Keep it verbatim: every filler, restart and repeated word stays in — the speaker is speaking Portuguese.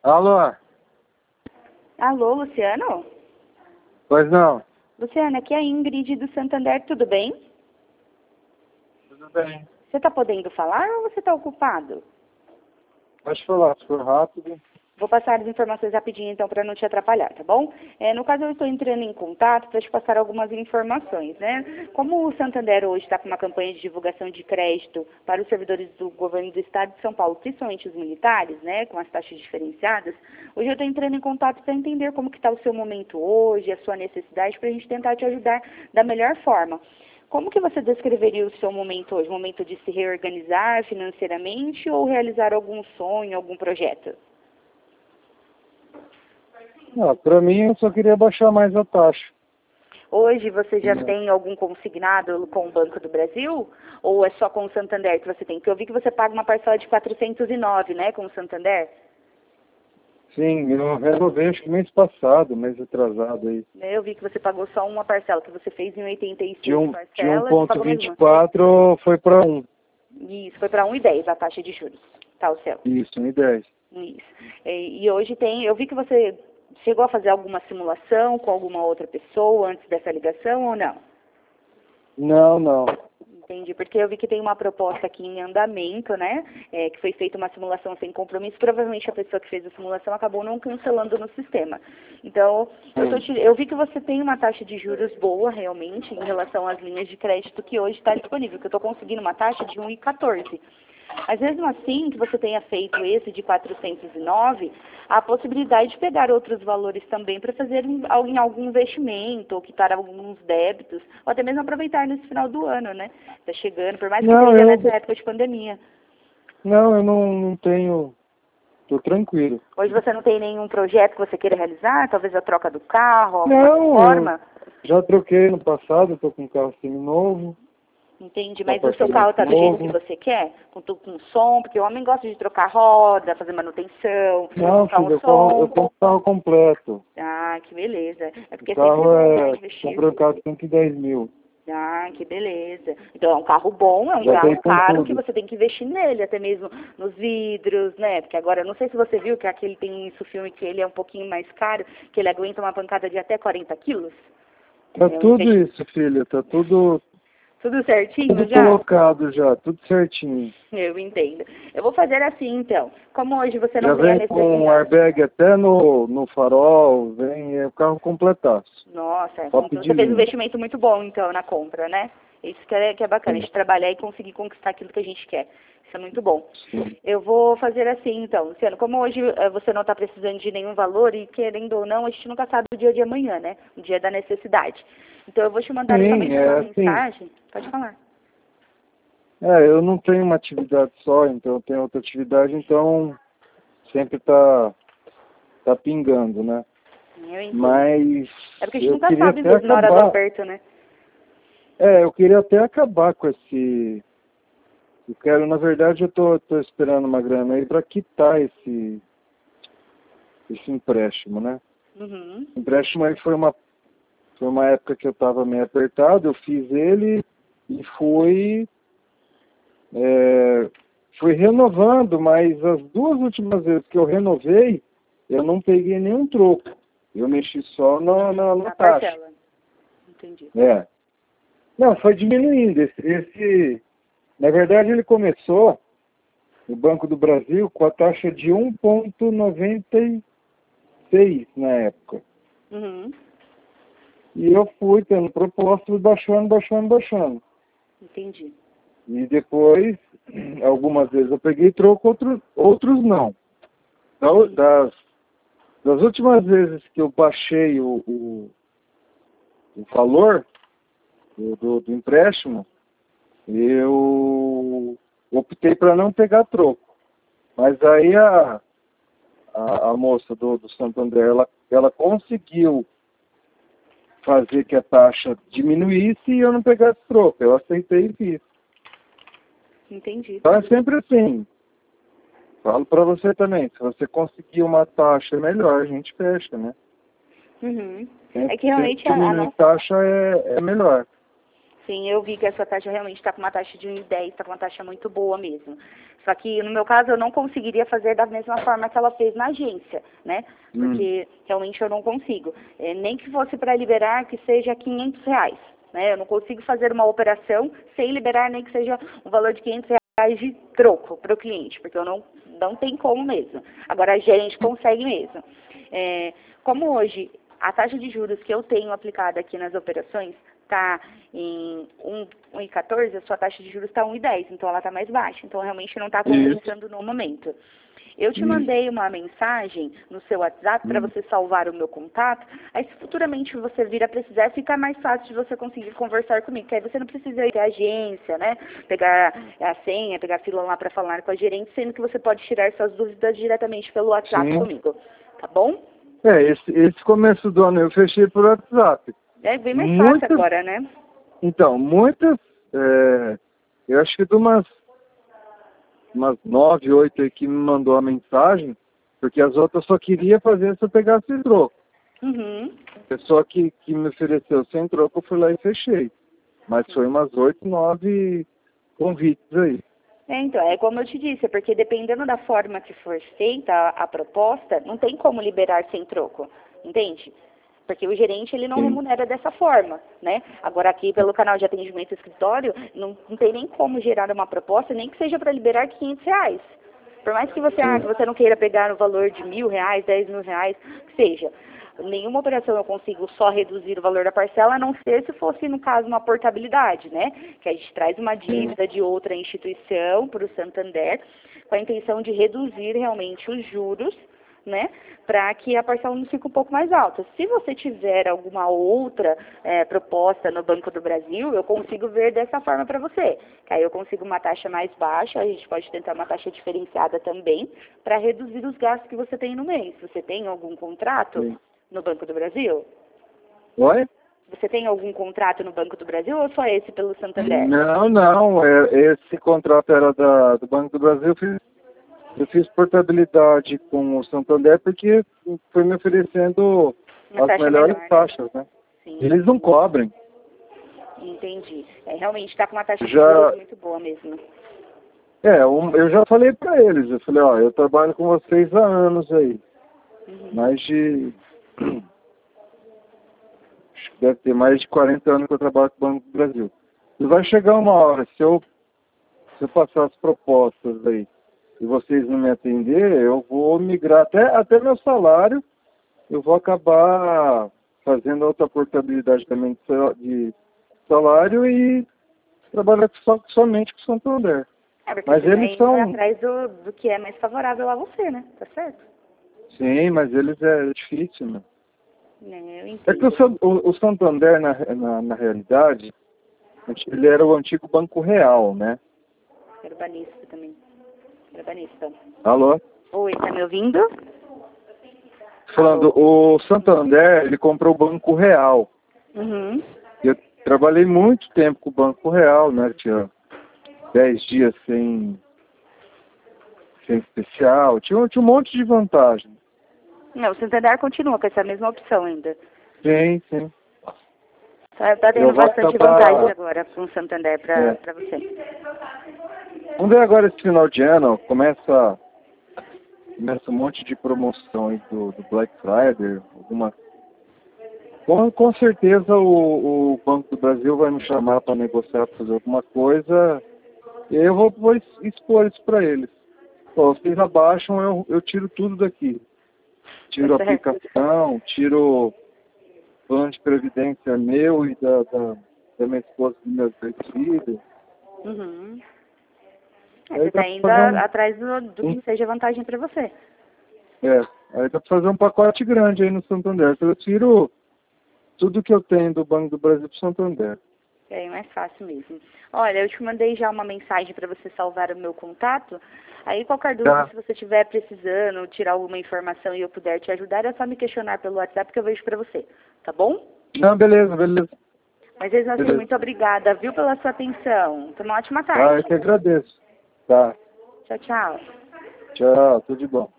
Alô? Alô, Luciano? Pois não? Luciano, aqui é a Ingrid do Santander, tudo bem? Tudo bem. Você está podendo falar ou você está ocupado? Pode falar, se for rápido. Vou passar as informações rapidinho, então, para não te atrapalhar, tá bom? É, no caso, eu estou entrando em contato para te passar algumas informações, né? Como o Santander hoje está com uma campanha de divulgação de crédito para os servidores do governo do estado de São Paulo, principalmente os militares, né, com as taxas diferenciadas, hoje eu estou entrando em contato para entender como que está o seu momento hoje, a sua necessidade, para a gente tentar te ajudar da melhor forma. Como que você descreveria o seu momento hoje? Momento de se reorganizar financeiramente ou realizar algum sonho, algum projeto? Ah, para mim, eu só queria baixar mais a taxa. Hoje você já Não. tem algum consignado com o Banco do Brasil? Ou é só com o Santander que você tem? Porque eu vi que você paga uma parcela de quatrocentos e nove, né, com o Santander? Sim, eu renovei acho que mês passado, mês atrasado aí. Eu vi que você pagou só uma parcela, que você fez em oitenta e seis De um, parcelas de um e ponto pagou mais vinte e uma. quatro foi para um. Isso, foi para um e dez a taxa de juros. Tá, o céu. Isso, um e dez. Isso. E, e hoje tem, eu vi que você chegou a fazer alguma simulação com alguma outra pessoa antes dessa ligação ou não? Não, não. Entendi, porque eu vi que tem uma proposta aqui em andamento, né, é, que foi feita uma simulação sem compromisso, provavelmente a pessoa que fez a simulação acabou não cancelando no sistema. Então, eu, tô te, eu vi que você tem uma taxa de juros boa, realmente, em relação às linhas de crédito que hoje está disponível, que eu estou conseguindo uma taxa de um vírgula quatorze. Mas mesmo assim, que você tenha feito esse de quatrocentos e nove, há a possibilidade de pegar outros valores também para fazer em, em algum investimento, ou quitar alguns débitos, ou até mesmo aproveitar nesse final do ano, né? Está chegando, por mais que Não, seja eu, nessa época de pandemia. não, eu não, não tenho. Tô tranquilo. Hoje você não tem nenhum projeto que você queira realizar? Talvez a troca do carro, alguma Não, forma? eu já troquei no passado, tô com um carro seminovo. Entendi, mas o seu Apartamento carro está do jeito que novo. você quer? Com tudo com som, porque o homem gosta de trocar roda, fazer manutenção, Não, colocar um filho, eu, co- eu som. compro o carro completo. Ah, que beleza. É O porque é sempre carro bom, né, é. investir. Comprei um carro de cento e dez mil. Ah, que beleza. Então é um carro bom, é um Já carro veio com caro que tudo. você tem que investir nele, até mesmo nos vidros, né? Porque agora, eu não sei se você viu que aquele tem isso filme que ele é um pouquinho mais caro, que ele aguenta uma pancada de até quarenta quilos. Tá É um tudo investi- isso, filho. Tá tudo, Tudo certinho tudo já? colocado já, tudo certinho. Eu entendo. Eu vou fazer assim, então. Como hoje você Já não tem a vem com necessidade. airbag até no, no farol, vem é o carro completaço. Nossa, Top então de você fez um linha. investimento muito bom, então, na compra, né? Isso que é, que é bacana, a Sim, gente trabalhar e conseguir conquistar aquilo que a gente quer. Isso é muito bom. sim. Eu vou fazer assim, então, Luciano. Como hoje eh, você não está precisando de nenhum valor e querendo ou não, a gente nunca sabe o dia de amanhã, né? O dia da necessidade. Então, eu vou te mandar Sim, somente é uma assim. mensagem. Pode falar. É, eu não tenho uma atividade só, então eu tenho outra atividade, então sempre tá, tá pingando, né? Eu entendo. Mas É porque a gente eu nunca queria sabe até mesmo na hora do acabar. aperto, né? É, eu queria até acabar com esse. Eu quero, na verdade, eu tô, tô esperando uma grana aí para quitar esse, esse empréstimo, né? Uhum. O empréstimo aí foi uma, foi uma época que eu estava meio apertado, eu fiz ele e fui, é, fui renovando, mas as duas últimas vezes que eu renovei, eu não peguei nenhum troco. Eu mexi só na, na, na Na taxa. parcela. Entendi. É. Não, foi diminuindo. Esse, esse, na verdade, ele começou no Banco do Brasil com a taxa de um vírgula noventa e seis na época. Uhum. E eu fui tendo proposta, fui baixando, baixando, baixando. Entendi. E depois, algumas vezes eu peguei troco, outros, outros não. Da- Das, das últimas vezes que eu baixei o, o, o valor do, do, do empréstimo, eu optei para não pegar troco. Mas aí a, a, a moça do, do Santander, ela, ela conseguiu fazer que a taxa diminuísse e eu não pegasse troco. Eu aceitei e fiz. Entendi. Então é sempre assim. Falo para você também, se você conseguir uma taxa melhor, a gente fecha, né? Uhum. Sempre, É que realmente sempre a, a diminuir nossa... taxa é, é melhor. Sim, eu vi que a sua taxa realmente está com uma taxa de um e dez, está com uma taxa muito boa mesmo. Só que, no meu caso, eu não conseguiria fazer da mesma forma que ela fez na agência, né? Porque hum. realmente eu não consigo. É, nem que fosse para liberar que seja quinhentos reais, né? Eu não consigo fazer uma operação sem liberar nem que seja um valor de quinhentos reais de troco para o cliente, porque eu não, não tem como mesmo. Agora, a gerente consegue mesmo. É, como hoje a taxa de juros que eu tenho aplicada aqui nas operações está em um vírgula quatorze, a sua taxa de juros está um vírgula dez, então ela está mais baixa, então realmente não está compensando no momento. Eu te mandei uma mensagem no seu WhatsApp para você salvar o meu contato, aí se futuramente você vir a precisar, fica mais fácil de você conseguir conversar comigo, que aí você não precisa ir à agência, né, pegar a senha, pegar a fila lá para falar com a gerente, sendo que você pode tirar suas dúvidas diretamente pelo WhatsApp Sim. comigo, tá bom? É, esse, esse começo do ano eu fechei por WhatsApp. É bem mais muitas, fácil agora, né? Então, muitas, é, eu acho que de umas, umas nove, oito aí que me mandou a mensagem, porque as outras só queria fazer se eu pegasse troco. Uhum. A pessoa que, que me ofereceu sem troco, eu fui lá e fechei. Mas foi umas oito, nove convites aí. É, então, é como eu te disse, é porque dependendo da forma que for feita a, a proposta, não tem como liberar sem troco, entende? Porque o gerente, ele não Sim. remunera dessa forma, né? Agora aqui, pelo canal de atendimento escritório, não, não tem nem como gerar uma proposta, nem que seja para liberar quinhentos reais. Por mais que você, ah, que você não queira pegar no valor de mil reais, dez mil reais, que seja. Nenhuma operação eu consigo só reduzir o valor da parcela, a não ser se fosse, no caso, uma portabilidade, né? Que a gente traz uma dívida de outra instituição para o Santander, com a intenção de reduzir realmente os juros, né, para que a parcela não fique um pouco mais alta. Se você tiver alguma outra é, proposta no Banco do Brasil, eu consigo ver dessa forma para você. Que aí eu consigo uma taxa mais baixa, a gente pode tentar uma taxa diferenciada também, para reduzir os gastos que você tem no mês. Você tem algum contrato Sim. no Banco do Brasil? Oi? Você tem algum contrato no Banco do Brasil ou só esse pelo Santander? Não, não. É, esse contrato era da, do Banco do Brasil, eu fiz Eu fiz portabilidade com o Santander porque foi me oferecendo Uma as taxa melhores melhor, taxas, né? Sim. Eles não cobrem. Entendi. É, realmente está com uma taxa já... de juros muito boa mesmo. É, um, eu já falei para eles, eu falei, ó, eu trabalho com vocês há anos aí. Uhum. Mais de... Acho que deve ter mais de quarenta anos que eu trabalho com o Banco do Brasil. E vai chegar uma hora, se eu, se eu passar as propostas aí, e vocês não me atenderem, eu vou migrar até, até meu salário, eu vou acabar fazendo outra portabilidade também de salário e trabalhar só, somente com o Santander. É, porque mas você eles tá são atrás do, do que é mais favorável a você, né? Tá certo? Sim, mas eles é difícil, né? É, eu entendo. É que o, o, o Santander, na, na, na realidade, ele era o antigo Banco Real, né? Era banista também. Urbanista. Alô? Oi, tá me ouvindo? Falando, Alô? O Santander, ele comprou o Banco Real. Uhum. Eu trabalhei muito tempo com o Banco Real, né? Tinha dez dias sem, sem especial. Tinha, tinha um monte de vantagem. Não, o Santander continua com essa mesma opção ainda. Sim, sim. Tá, tá tendo bastante acabar... vantagem agora com o Santander para é. Pra você. Vamos ver agora esse final de ano, começa, começa um monte de promoções do, do Black Friday, alguma... Com, com certeza o, o Banco do Brasil vai me chamar para negociar, para fazer alguma coisa, e eu vou, vou expor isso para eles. Pô, vocês abaixam, eu, eu tiro tudo daqui. Tiro a aplicação, tiro plano de previdência meu e da, da, da minha esposa e dos meus dois filhos. Uhum. É, você está indo um... atrás do, do que seja vantagem para você. É, aí dá para fazer um pacote grande aí no Santander. Eu tiro tudo que eu tenho do Banco do Brasil para o Santander. É mais fácil mesmo. Olha, eu te mandei já uma mensagem para você salvar o meu contato. Aí qualquer dúvida, tá. Se você estiver precisando tirar alguma informação e eu puder te ajudar, é só me questionar pelo WhatsApp que eu vejo para você. Tá bom? Não, beleza, beleza. Mas mesmo assim, muito obrigada, viu, pela sua atenção. Tenha uma ótima tarde. Ah, eu que agradeço. Tá. Tchau, tchau. Tchau, tudo de bom.